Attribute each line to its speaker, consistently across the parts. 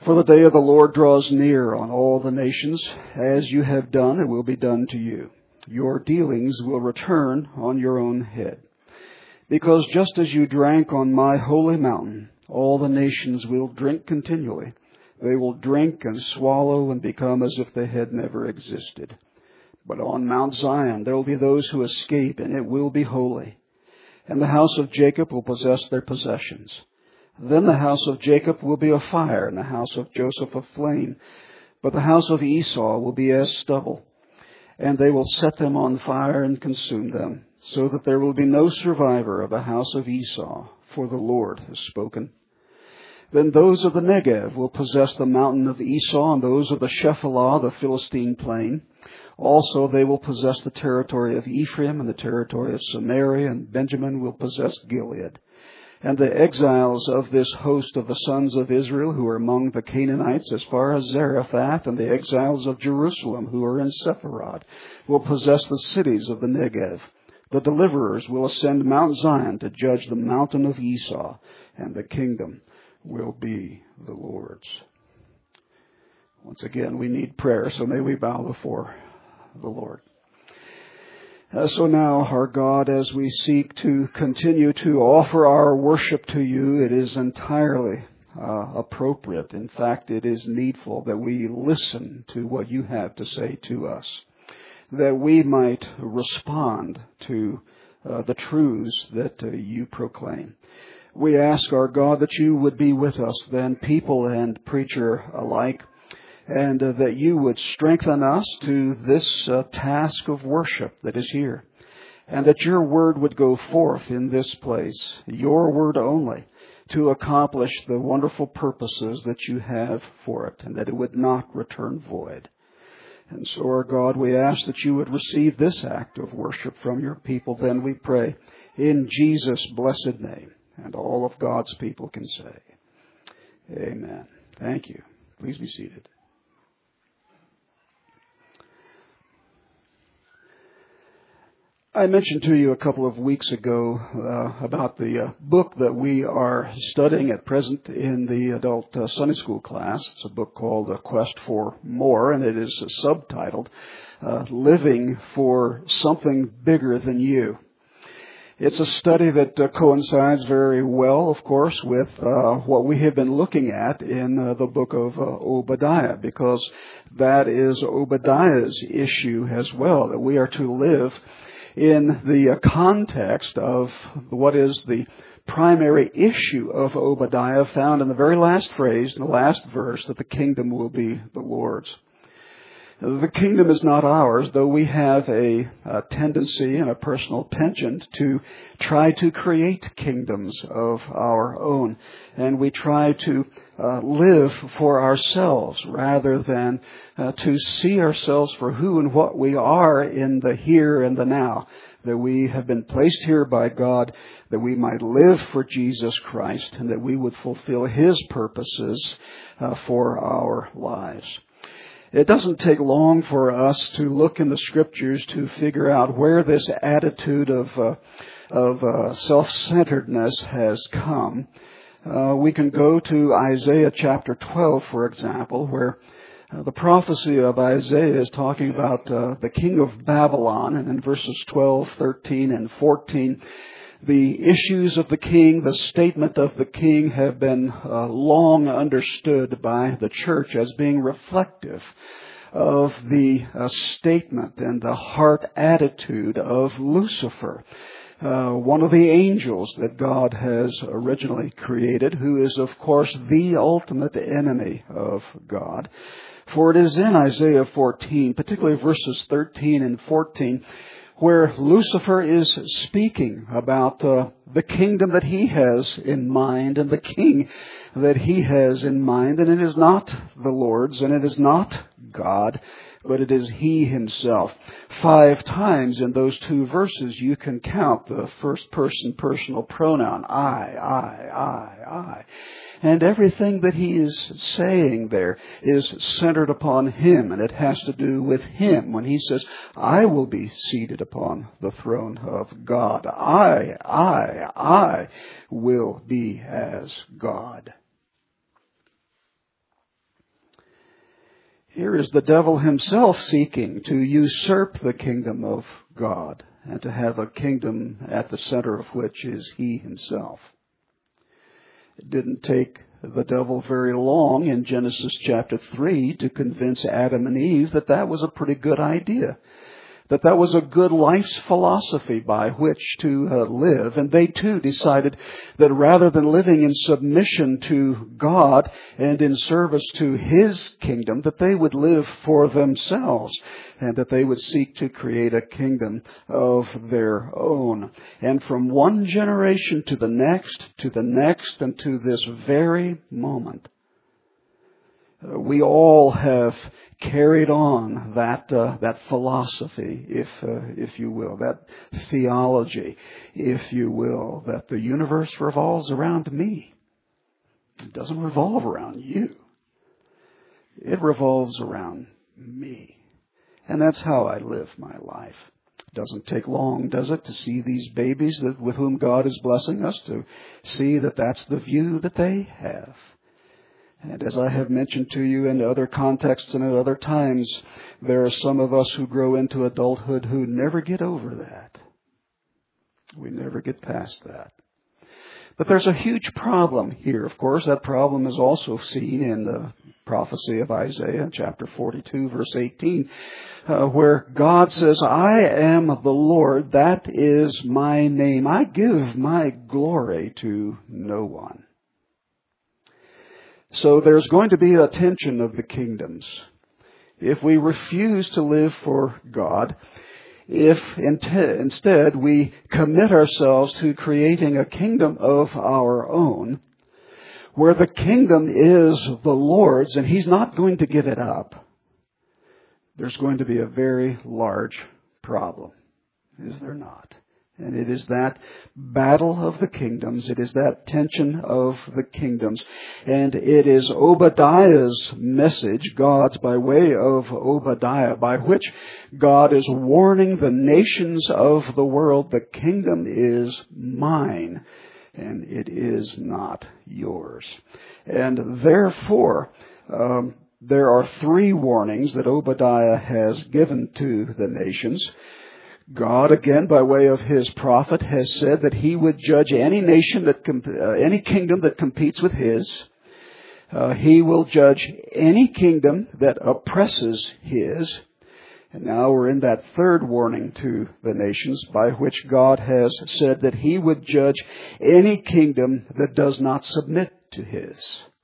Speaker 1: For the day of the Lord draws near on all the nations. As you have done, it will be done to you. Your dealings will return on your own head. Because just as you drank on my holy mountain, all the nations will drink continually. They will drink and swallow and become as if they had never existed. But on Mount Zion there will be those who escape, and it will be holy. And the house of Jacob will possess their possessions. Then the house of Jacob will be a fire, and the house of Joseph a flame. But the house of Esau will be as stubble. And they will set them on fire and consume them, so that there will be no survivor of the house of Esau, for the Lord has spoken. Then those of the Negev will possess the mountain of Esau, and those of the Shephelah, the Philistine plain. Also they will possess the territory of Ephraim and the territory of Samaria, and Benjamin will possess Gilead. And the exiles of this host of the sons of Israel who are among the Canaanites as far as Zarephath, and the exiles of Jerusalem who are in Sepharad, will possess the cities of the Negev. The deliverers will ascend Mount Zion to judge the mountain of Esau, and the kingdom will be the Lord's. Once again, we need prayer, so may we bow before the Lord. So now, our God, as we seek to continue to offer our worship to you, it is entirely appropriate. In fact, it is needful that we listen to what you have to say to us, that we might respond to the truths that you proclaim. We ask, our God, that you would be with us then, people and preacher alike, and that you would strengthen us to this task of worship that is here, and that your word would go forth in this place, your word only, to accomplish the wonderful purposes that you have for it, and that it would not return void. And so, our God, we ask that you would receive this act of worship from your people. Then we pray in Jesus' blessed name, and all of God's people can say, amen. Thank you. Please be seated. I mentioned to you a couple of weeks ago about the book that we are studying at present in the adult Sunday school class. It's a book called A Quest for More, and it is subtitled Living for Something Bigger Than You. It's a study that coincides very well, of course, with what we have been looking at in the book of Obadiah, because that is Obadiah's issue as well, that we are to live in the context of what is the primary issue of Obadiah, found in the very last phrase, in the last verse, that the kingdom will be the Lord's. The kingdom is not ours, though we have a tendency and a personal penchant to try to create kingdoms of our own. And we try to live for ourselves rather than to see ourselves for who and what we are in the here and the now. That we have been placed here by God, that we might live for Jesus Christ, and that we would fulfill His purposes for our lives. It doesn't take long for us to look in the Scriptures to figure out where this attitude of self-centeredness has come. We can go to Isaiah chapter 12, for example, where the prophecy of Isaiah is talking about the king of Babylon, and in verses 12, 13, and 14, the issues of the king, the statement of the king have been long understood by the church as being reflective of the statement and the heart attitude of Lucifer, one of the angels that God has originally created, who is, of course, the ultimate enemy of God. For it is in Isaiah 14, particularly verses 13 and 14, where Lucifer is speaking about the kingdom that he has in mind and the king that he has in mind. And it is not the Lord's, and it is not God, but it is He Himself. 5 times in those 2 verses you can count the first person personal pronoun, I. And everything that he is saying there is centered upon him, and it has to do with him. When he says, I will be seated upon the throne of God. I will be as God. Here is the devil himself seeking to usurp the kingdom of God and to have a kingdom at the center of which is he himself. It didn't take the devil very long in Genesis chapter 3 to convince Adam and Eve that that was a pretty good idea, that that was a good life's philosophy by which to live. And they too decided that rather than living in submission to God and in service to his kingdom, that they would live for themselves and that they would seek to create a kingdom of their own. And from one generation to the next, and to this very moment, we all have carried on that philosophy, if you will, that theology, if you will, that the universe revolves around me. It doesn't revolve around you. It revolves around me. And that's how I live my life. It doesn't take long, does it, to see these babies with whom God is blessing us, to see that that's the view that they have. And as I have mentioned to you in other contexts and at other times, there are some of us who grow into adulthood who never get over that. We never get past that. But there's a huge problem here, of course. That problem is also seen in the prophecy of Isaiah, chapter 42, verse 18, where God says, I am the Lord, that is my name. I give my glory to no one. So there's going to be a tension of the kingdoms. If we refuse to live for God, if instead we commit ourselves to creating a kingdom of our own, where the kingdom is the Lord's and he's not going to give it up, there's going to be a very large problem, is there not? And it is that battle of the kingdoms. It is that tension of the kingdoms. And it is Obadiah's message, God's by way of Obadiah, by which God is warning the nations of the world, the kingdom is mine, and it is not yours. And therefore, there are three warnings that Obadiah has given to the nations. God, again, by way of his prophet, has said that he would judge any nation any kingdom that competes with his. He will judge any kingdom that oppresses his. And now we're in that third warning to the nations, by which God has said that he would judge any kingdom that does not submit to his.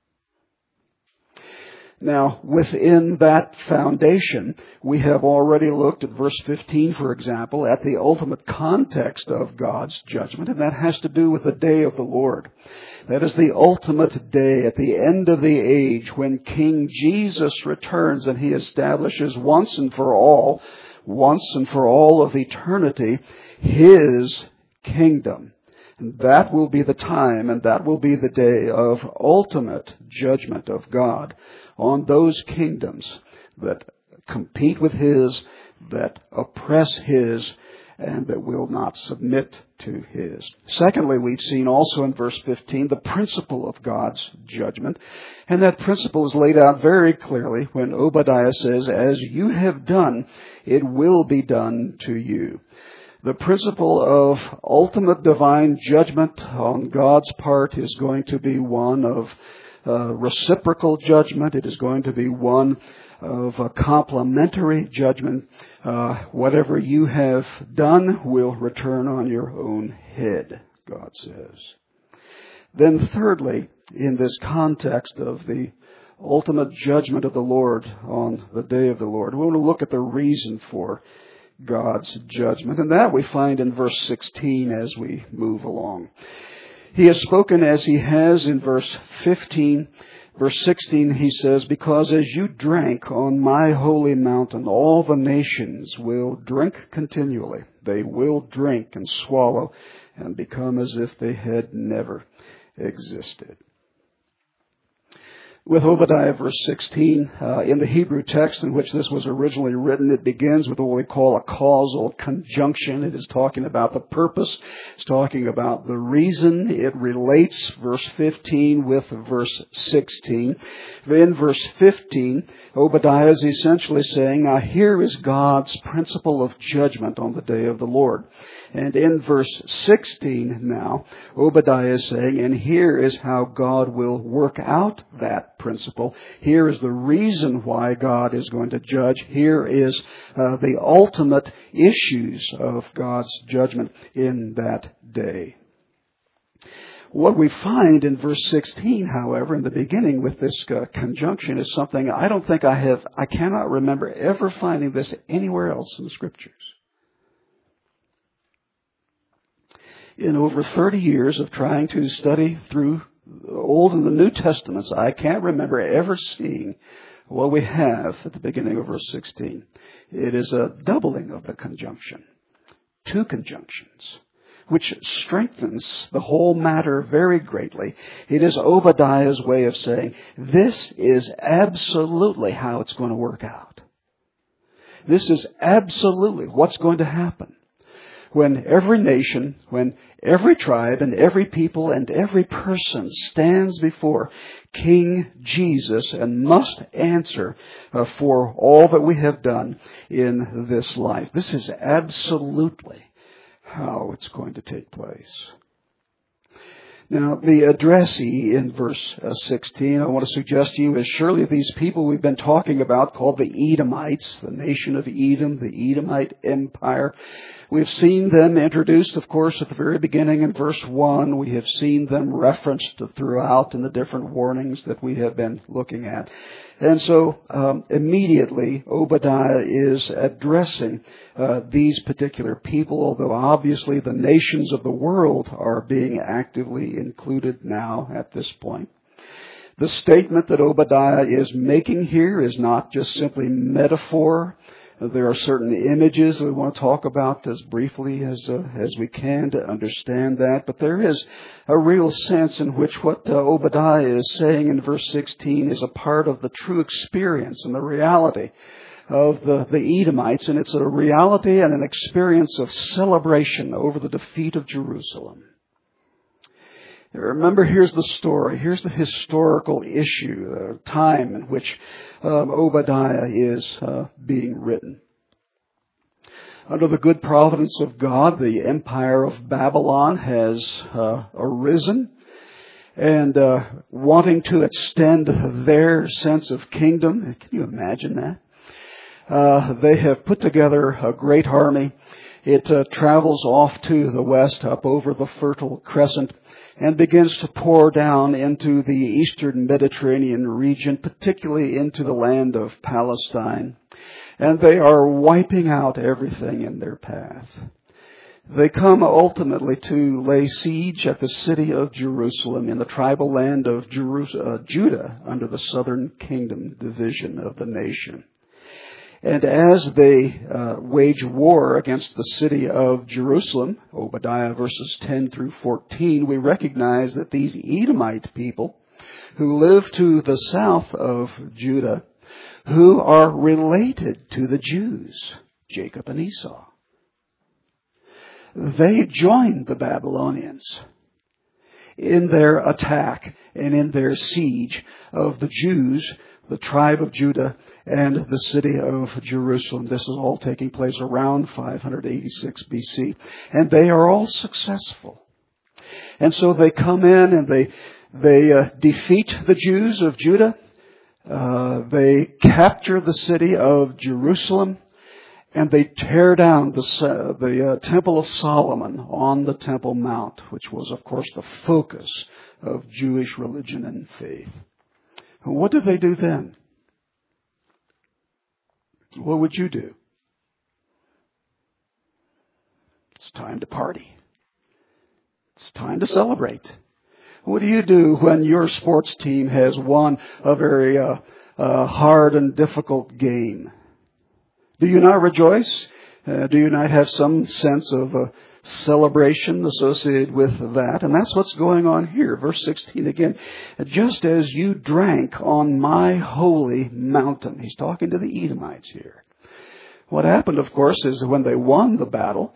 Speaker 1: Now, within that foundation, we have already looked at verse 15, for example, at the ultimate context of God's judgment, and that has to do with the day of the Lord. That is the ultimate day at the end of the age when King Jesus returns and he establishes once and for all of eternity, his kingdom. And that will be the time and that will be the day of ultimate judgment of God on those kingdoms that compete with his, that oppress his, and that will not submit to his. Secondly, we've seen also in verse 15 the principle of God's judgment. And that principle is laid out very clearly when Obadiah says, as you have done, it will be done to you. The principle of ultimate divine judgment on God's part is going to be one of reciprocal judgment. It is going to be one of a complementary judgment. Whatever you have done will return on your own head, God says. Then thirdly, in this context of the ultimate judgment of the Lord on the day of the Lord, we want to look at the reason for God's judgment. And that we find in verse 16 as we move along. He has spoken as he has in verse 15. Verse 16 he says, because as you drank on my holy mountain, all the nations will drink continually. They will drink and swallow and become as if they had never existed. With Obadiah verse 16, in the Hebrew text in which this was originally written, it begins with what we call a causal conjunction. It is talking about the purpose. It's talking about the reason. It relates verse 15 with verse 16. In verse 15, Obadiah is essentially saying, now here is God's principle of judgment on the day of the Lord. And in verse 16 now, Obadiah is saying, and here is how God will work out that principle. Here is the reason why God is going to judge. Here is the ultimate issues of God's judgment in that day. What we find in verse 16, however, in the beginning with this conjunction is something I cannot remember ever finding this anywhere else in the Scriptures. In over 30 years of trying to study through the Old and the New Testaments, I can't remember ever seeing what we have at the beginning of verse 16. It is a doubling of the conjunction. Two conjunctions, which strengthens the whole matter very greatly. It is Obadiah's way of saying, this is absolutely how it's going to work out. This is absolutely what's going to happen. When every nation, when every tribe and every people and every person stands before King Jesus and must answer for all that we have done in this life. This is absolutely how it's going to take place. Now, the addressee in verse 16, I want to suggest to you, is surely these people we've been talking about called the Edomites, the nation of Edom, the Edomite Empire. We've seen them introduced, of course, at the very beginning in verse 1. We have seen them referenced throughout in the different warnings that we have been looking at. And so immediately Obadiah is addressing these particular people, although obviously the nations of the world are being actively included now at this point. The statement that Obadiah is making here is not just simply metaphor. There are certain images that we want to talk about as briefly as we can to understand that. But there is a real sense in which what Obadiah is saying in verse 16 is a part of the true experience and the reality of the Edomites. And it's a reality and an experience of celebration over the defeat of Jerusalem. Remember, here's the story. Here's the historical issue, the time in which Obadiah is being written. Under the good providence of God, the empire of Babylon has arisen, and wanting to extend their sense of kingdom. Can you imagine that? They have put together a great army. It travels off to the west, up over the Fertile Crescent, and begins to pour down into the eastern Mediterranean region, particularly into the land of Palestine. And they are wiping out everything in their path. They come ultimately to lay siege at the city of Jerusalem in the tribal land of Judah under the southern kingdom division of the nation. And as they wage war against the city of Jerusalem, Obadiah verses 10 through 14, we recognize that these Edomite people who live to the south of Judah, who are related to the Jews, Jacob and Esau, they joined the Babylonians in their attack and in their siege of the Jews, the tribe of Judah, and the city of Jerusalem. This is all taking place around 586 BC. And they are all successful. And so they come in and they defeat the Jews of Judah. They capture the city of Jerusalem. And they tear down the Temple of Solomon on the Temple Mount, which was, of course, the focus of Jewish religion and faith. And what did they do then? What would you do? It's time to party. It's time to celebrate. What do you do when your sports team has won a very hard and difficult game? Do you not rejoice? Do you not have some sense of celebration associated with that. And that's what's going on here. Verse 16 again. Just as you drank on my holy mountain. He's talking to the Edomites here. What happened, of course, is when they won the battle,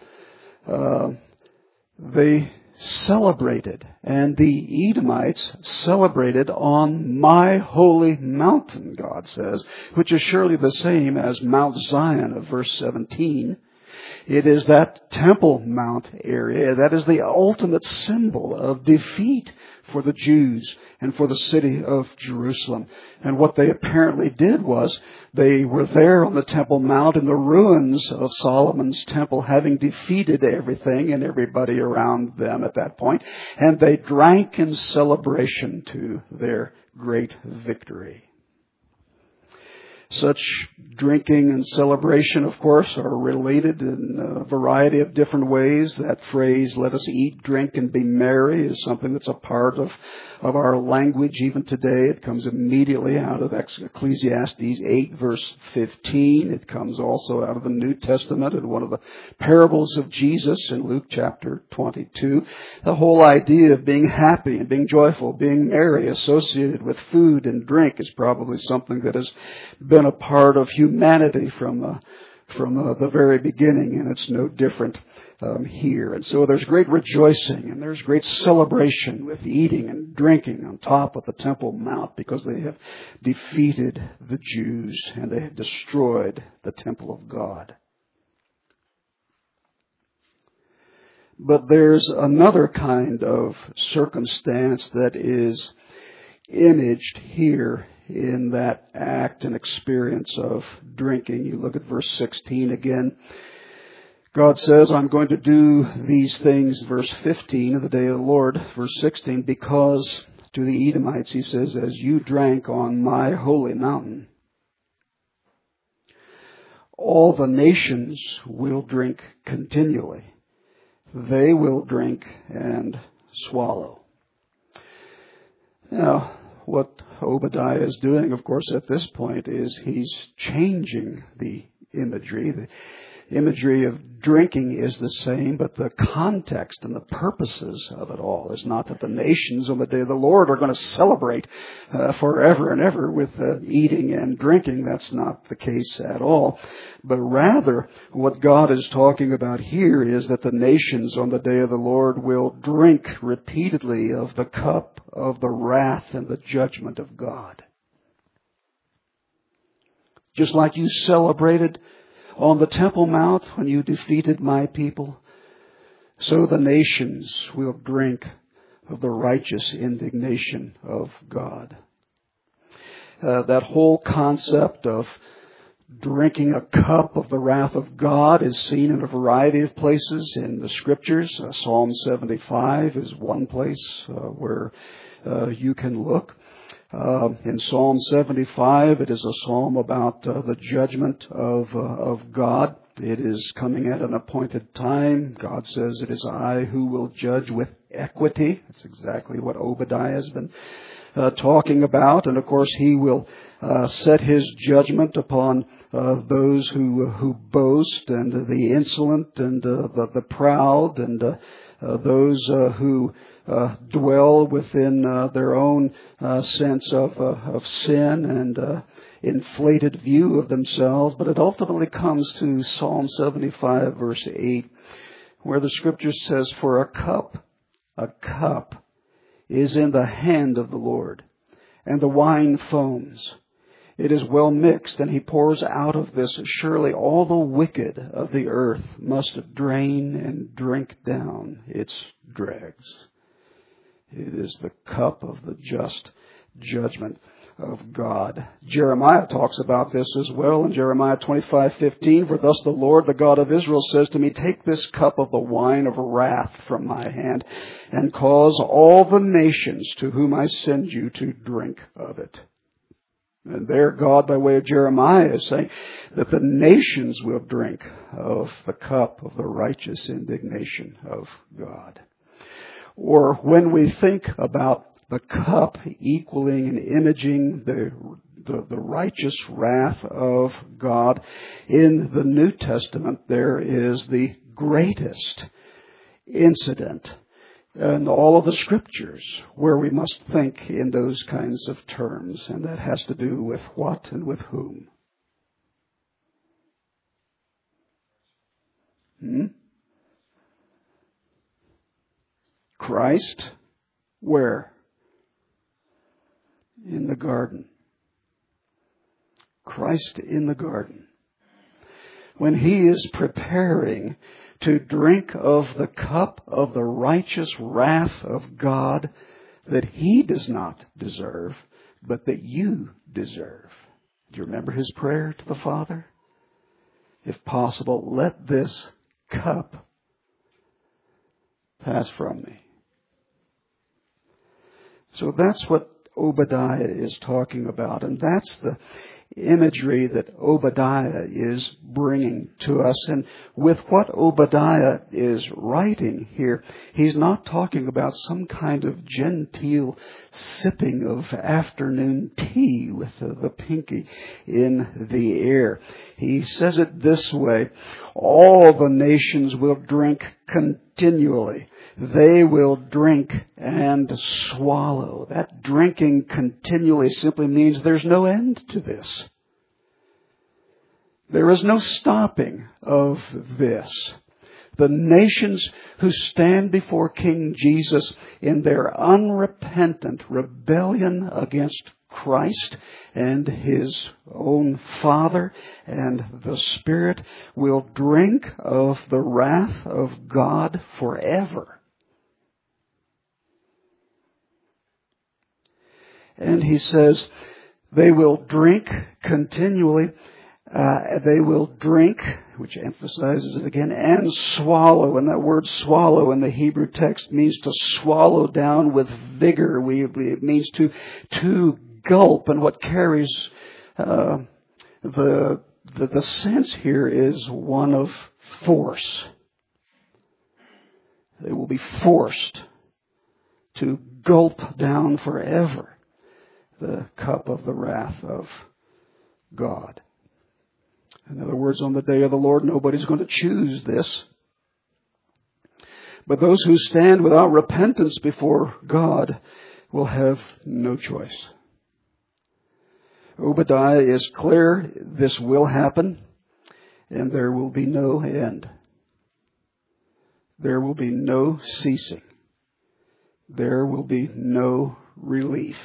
Speaker 1: they celebrated. And the Edomites celebrated on my holy mountain, God says, which is surely the same as Mount Zion of verse 17. It is that Temple Mount area that is the ultimate symbol of defeat for the Jews and for the city of Jerusalem. And what they apparently did was they were there on the Temple Mount in the ruins of Solomon's temple, having defeated everything and everybody around them at that point. And they drank in celebration to their great victory. Such drinking and celebration, of course, are related in a variety of different ways. That phrase, let us eat, drink, and be merry, is something that's a part of our language even today. It comes immediately out of Ecclesiastes 8, verse 15. It comes also out of the New Testament in one of the parables of Jesus in Luke chapter 22. The whole idea of being happy and being joyful, being merry, associated with food and drink is probably something that has been a part of humanity from the very beginning, and it's no different here. And so there's great rejoicing and there's great celebration with eating and drinking on top of the Temple Mount because they have defeated the Jews and they have destroyed the temple of God. But there's another kind of circumstance that is imaged here in that act and experience of drinking. You look at verse 16 again. God says, I'm going to do these things, verse 15, of the day of the Lord. Verse 16, because to the Edomites, he says, as you drank on my holy mountain, all the nations will drink continually. They will drink and swallow. Now, what Obadiah is doing, of course, at this point is he's changing the imagery. The imagery of drinking is the same, but the context and the purposes of it all is not that the nations on the day of the Lord are going to celebrate forever and ever with eating and drinking. That's not the case at all. But rather, what God is talking about here is that the nations on the day of the Lord will drink repeatedly of the cup of the wrath and the judgment of God. Just like you celebrated on the Temple Mount when you defeated my people, so the nations will drink of the righteous indignation of God. That whole concept of drinking a cup of the wrath of God is seen in a variety of places in the Scriptures. Psalm 75 is one place where you can look. In Psalm 75, it is a psalm about the judgment of God. It is coming at an appointed time. God says, it is I who will judge with equity. That's exactly what Obadiah has been talking about. And of course, he will set his judgment upon those who boast and the insolent and the proud and those who dwell within their own sense of sin and inflated view of themselves. But it ultimately comes to Psalm 75, verse 8, where the Scripture says, for a cup is in the hand of the Lord, and the wine foams. It is well mixed, and he pours out of this. Surely all the wicked of the earth must drain and drink down its dregs. It is the cup of the just judgment of God. Jeremiah talks about this as well in Jeremiah 25:15. For thus the Lord, the God of Israel, says to me, take this cup of the wine of wrath from my hand and cause all the nations to whom I send you to drink of it. And there God, by way of Jeremiah, is saying that the nations will drink of the cup of the righteous indignation of God. Or when we think about the cup equaling and imaging the righteous wrath of God, in the New Testament there is the greatest incident in all of the scriptures where we must think in those kinds of terms, and that has to do with what and with whom. Christ, where? In the garden. Christ in the garden. When he is preparing to drink of the cup of the righteous wrath of God that he does not deserve, but that you deserve. Do you remember his prayer to the Father? If possible, let this cup pass from me. So that's what Obadiah is talking about, and that's the imagery that Obadiah is bringing to us. And with what Obadiah is writing here, he's not talking about some kind of genteel sipping of afternoon tea with the pinky in the air. He says it this way: all the nations will drink continually. They will drink and swallow. That drinking continually simply means there's no end to this. There is no stopping of this. The nations who stand before King Jesus in their unrepentant rebellion against Christ and his own Father and the Spirit will drink of the wrath of God forever. And he says, they will drink continually. They will drink, which emphasizes it again, and swallow. And that word swallow in the Hebrew text means to swallow down with vigor. It means to gulp. And what carries the sense here is one of force. They will be forced to gulp down forever the cup of the wrath of God. In other words, on the day of the Lord, nobody's going to choose this. But those who stand without repentance before God will have no choice. Obadiah is clear this will happen, and there will be no end. There will be no ceasing. There will be no relief.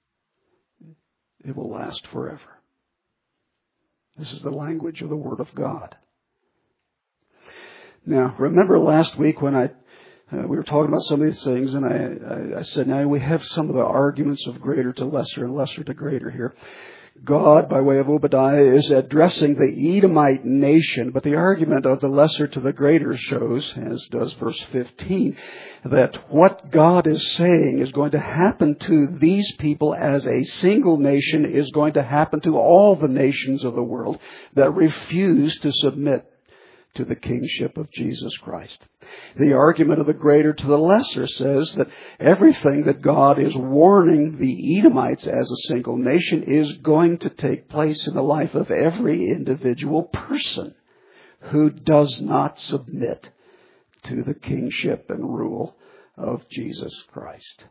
Speaker 1: It will last forever. This is the language of the Word of God. Now, remember last week when we were talking about some of these things, and I said, now we have some of the arguments of greater to lesser and lesser to greater here. God, by way of Obadiah, is addressing the Edomite nation, but the argument of the lesser to the greater shows, as does verse 15, that what God is saying is going to happen to these people as a single nation is going to happen to all the nations of the world that refuse to submit to the kingship of Jesus Christ. The argument of the greater to the lesser says that everything that God is warning the Edomites as a single nation is going to take place in the life of every individual person who does not submit to the kingship and rule of Jesus Christ.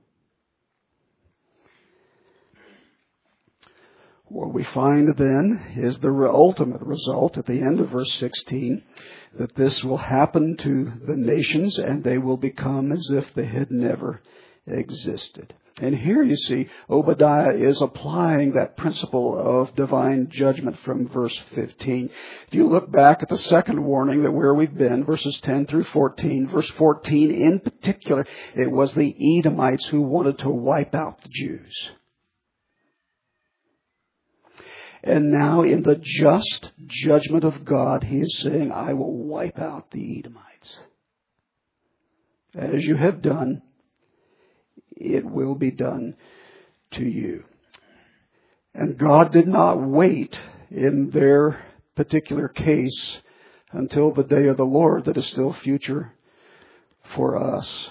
Speaker 1: What we find then is the ultimate result at the end of verse 16, that this will happen to the nations and they will become as if they had never existed. And here you see Obadiah is applying that principle of divine judgment from verse 15. If you look back at the second warning that where we've been, verses 10 through 14, verse 14 in particular, it was the Edomites who wanted to wipe out the Jews. And now in the just judgment of God, he is saying, I will wipe out the Edomites. As you have done, it will be done to you. And God did not wait in their particular case until the day of the Lord that is still future for us.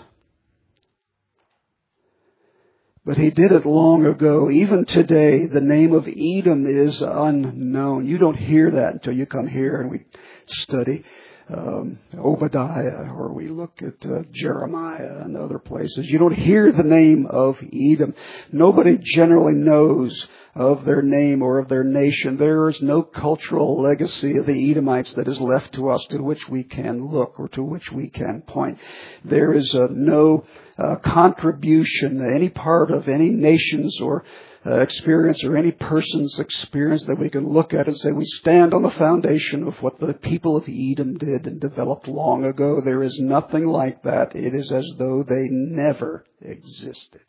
Speaker 1: But he did it long ago. Even today, the name of Edom is unknown. You don't hear that until you come here and we study. Obadiah, or we look at Jeremiah and other places. You don't hear the name of Edom. Nobody generally knows of their name or of their nation. There is no cultural legacy of the Edomites that is left to us to which we can look or to which we can point. There is no contribution, any part of any nation's or experience or any person's experience that we can look at and say we stand on the foundation of what the people of Edom did and developed long ago. There is nothing like that. It is as though they never existed.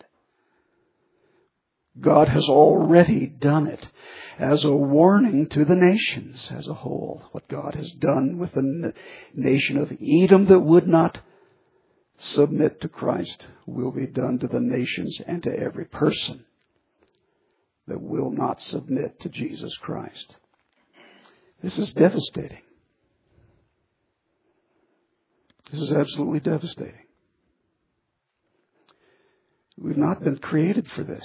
Speaker 1: God has already done it as a warning to the nations as a whole. What God has done with the nation of Edom that would not submit to Christ will be done to the nations and to every person that will not submit to Jesus Christ. This is devastating. This is absolutely devastating. We've not been created for this.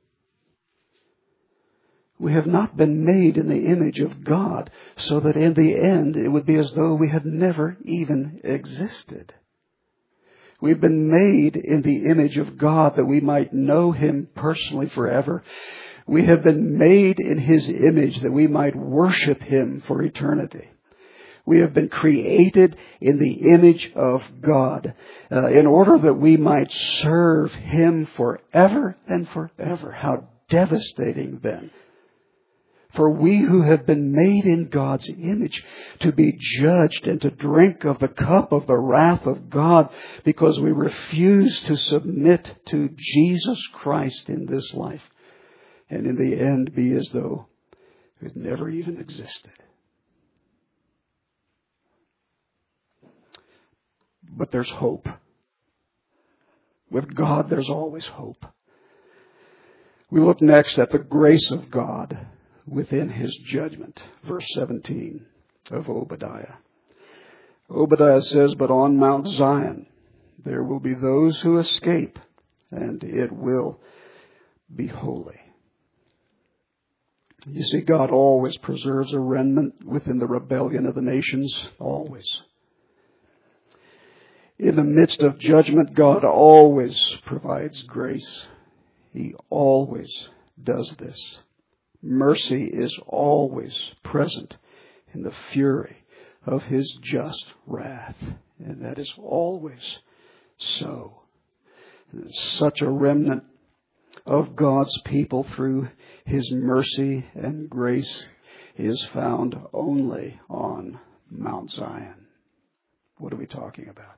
Speaker 1: We have not been made in the image of God so that in the end it would be as though we had never even existed. We've been made in the image of God that we might know Him personally forever. We have been made in His image that we might worship Him for eternity. We have been created in the image of God in order that we might serve Him forever and forever. How devastating then for we who have been made in God's image to be judged and to drink of the cup of the wrath of God because we refuse to submit to Jesus Christ in this life, and in the end be as though it never even existed. But there's hope. With God, there's always hope. We look next at the grace of God within His judgment. Verse 17 of Obadiah. Obadiah says, "But on Mount Zion there will be those who escape, and it will be holy." You see, God always preserves a remnant within the rebellion of the nations. Always. In the midst of judgment, God always provides grace. He always does this. Mercy is always present in the fury of His just wrath. And that is always so. Such a remnant of God's people through His mercy and grace is found only on Mount Zion. What are we talking about?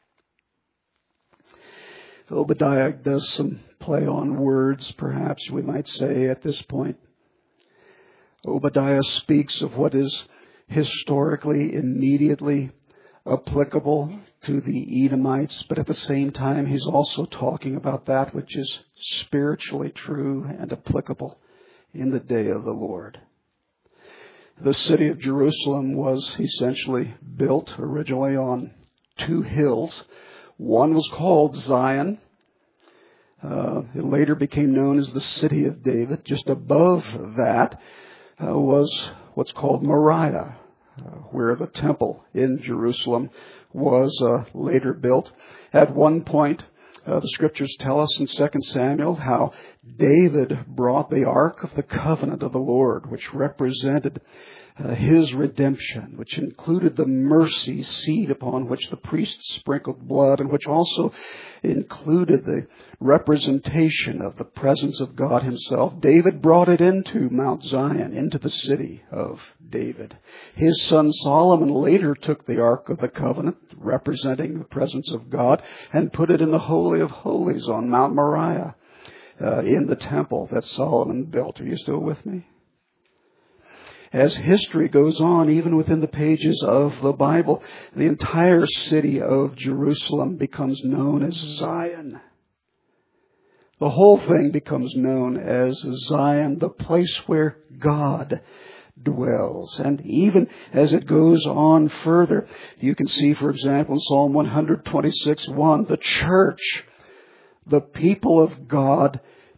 Speaker 1: Obadiah does some play on words, perhaps we might say at this point. Obadiah speaks of what is historically, immediately applicable to the Edomites, but at the same time he's also talking about that which is spiritually true and applicable in the day of the Lord. The city of Jerusalem was essentially built originally on two hills. One was called Zion. It later became known as the City of David. Just above that was what's called Moriah, where the temple in Jerusalem was later built. At one point, the scriptures tell us in 2 Samuel how David brought the Ark of the Covenant of the Lord, which represented His redemption, which included the mercy seat upon which the priests sprinkled blood, and which also included the representation of the presence of God Himself. David brought it into Mount Zion, into the city of David. His son Solomon later took the Ark of the Covenant, representing the presence of God, and put it in the Holy of Holies on Mount Moriah, in the temple that Solomon built. Are you still with me? As history goes on, even within the pages of the Bible, the entire city of Jerusalem becomes known as Zion. The whole thing becomes known as Zion, the place where God dwells. And even as it goes on further, you can see, for example, in Psalm 126:1, the church, the people of God,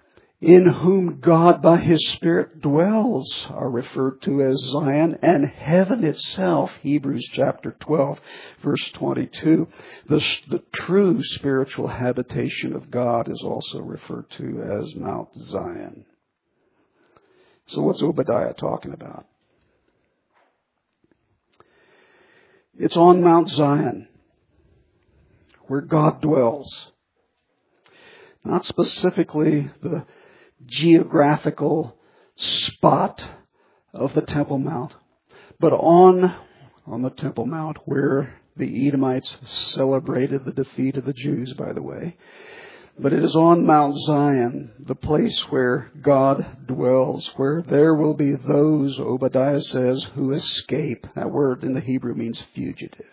Speaker 1: in whom God by His Spirit dwells, are referred to as Zion, and heaven itself, Hebrews chapter 12, verse 22. The true spiritual habitation of God is also referred to as Mount Zion. So what's Obadiah talking about? It's on Mount Zion, where God dwells. Not specifically the geographical spot of the Temple Mount, but on the Temple Mount where the Edomites celebrated the defeat of the Jews, by the way. But it is on Mount Zion, the place where God dwells, where there will be those, Obadiah says, who escape. That word in the Hebrew means fugitive.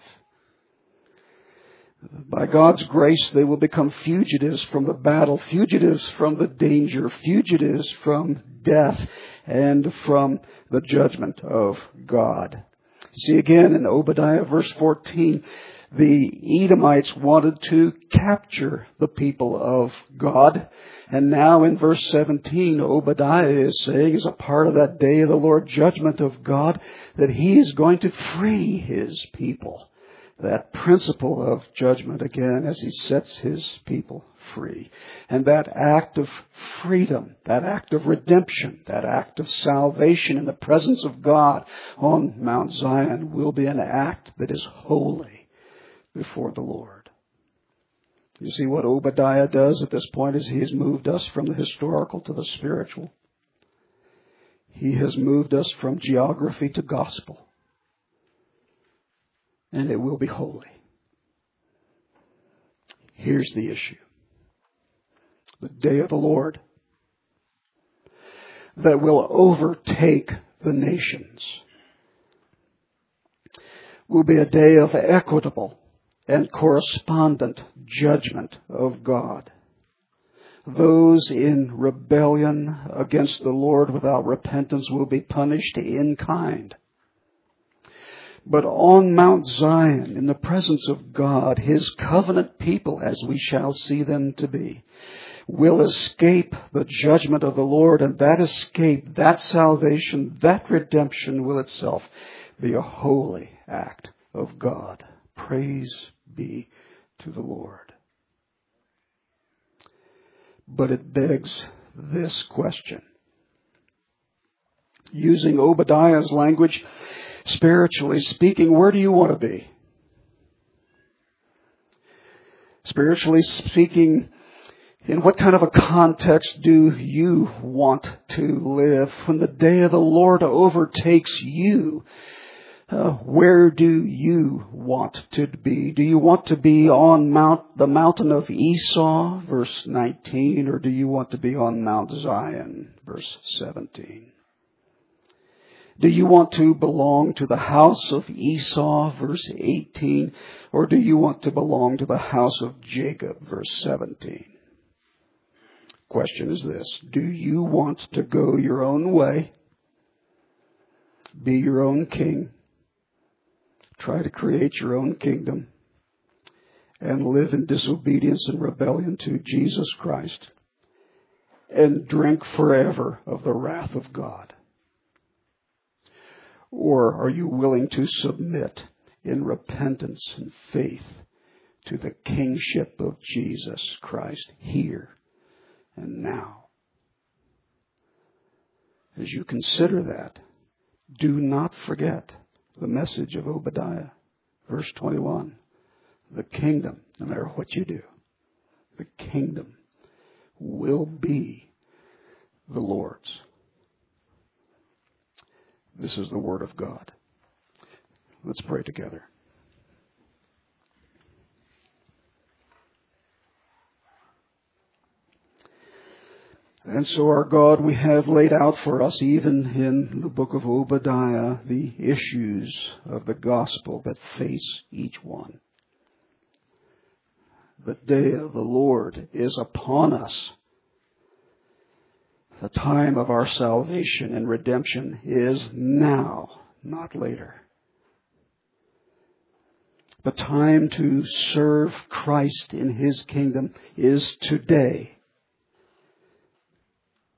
Speaker 1: By God's grace, they will become fugitives from the battle, fugitives from the danger, fugitives from death, and from the judgment of God. See again in Obadiah verse 14, the Edomites wanted to capture the people of God. And now in verse 17, Obadiah is saying, as a part of that day of the Lord judgment of God, that He is going to free His people. That principle of judgment again as He sets His people free. And that act of freedom, that act of redemption, that act of salvation in the presence of God on Mount Zion will be an act that is holy before the Lord. You see what Obadiah does at this point is he has moved us from the historical to the spiritual. He has moved us from geography to gospel. And it will be holy. Here's the issue. The day of the Lord that will overtake the nations will be a day of equitable and correspondent judgment of God. Those in rebellion against the Lord without repentance will be punished in kind. But on Mount Zion, in the presence of God, His covenant people, as we shall see them to be, will escape the judgment of the Lord. And that escape, that salvation, that redemption will itself be a holy act of God. Praise be to the Lord. But it begs this question. Using Obadiah's language, spiritually speaking, where do you want to be? Spiritually speaking, in what kind of a context do you want to live? When the day of the Lord overtakes you, where do you want to be? Do you want to be on the mountain of Esau, verse 19, or do you want to be on Mount Zion, verse 17? Do you want to belong to the house of Esau, verse 18, or do you want to belong to the house of Jacob, verse 17? Question is this: do you want to go your own way, be your own king, try to create your own kingdom, and live in disobedience and rebellion to Jesus Christ, and drink forever of the wrath of God? Or are you willing to submit in repentance and faith to the kingship of Jesus Christ here and now? As you consider that, do not forget the message of Obadiah, verse 21. The kingdom, no matter what you do, the kingdom will be the Lord's. This is the Word of God. Let's pray together. And so, our God, we have laid out for us, even in the book of Obadiah, the issues of the gospel that face each one. The day of the Lord is upon us. The time of our salvation and redemption is now, not later. The time to serve Christ in His kingdom is today.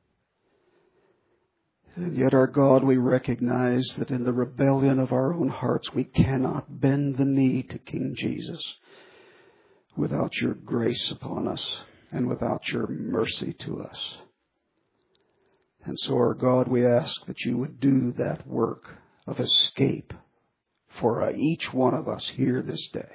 Speaker 1: And yet, our God, we recognize that in the rebellion of our own hearts, we cannot bend the knee to King Jesus without your grace upon us and without your mercy to us. And so, our God, we ask that you would do that work of escape for each one of us here this day.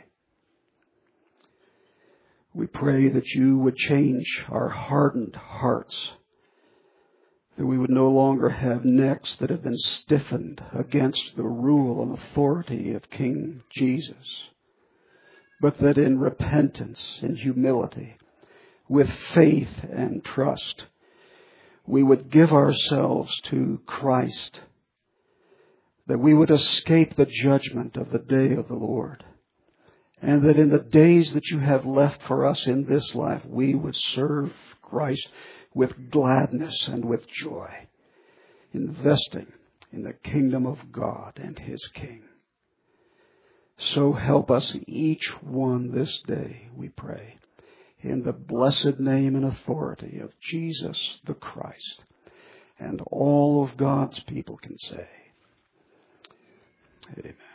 Speaker 1: We pray that you would change our hardened hearts, that we would no longer have necks that have been stiffened against the rule and authority of King Jesus, but that in repentance and humility, with faith and trust, we would give ourselves to Christ, that we would escape the judgment of the day of the Lord, and that in the days that you have left for us in this life, we would serve Christ with gladness and with joy, investing in the kingdom of God and His King. So help us each one this day, we pray, in the blessed name and authority of Jesus the Christ. And all of God's people can say, Amen.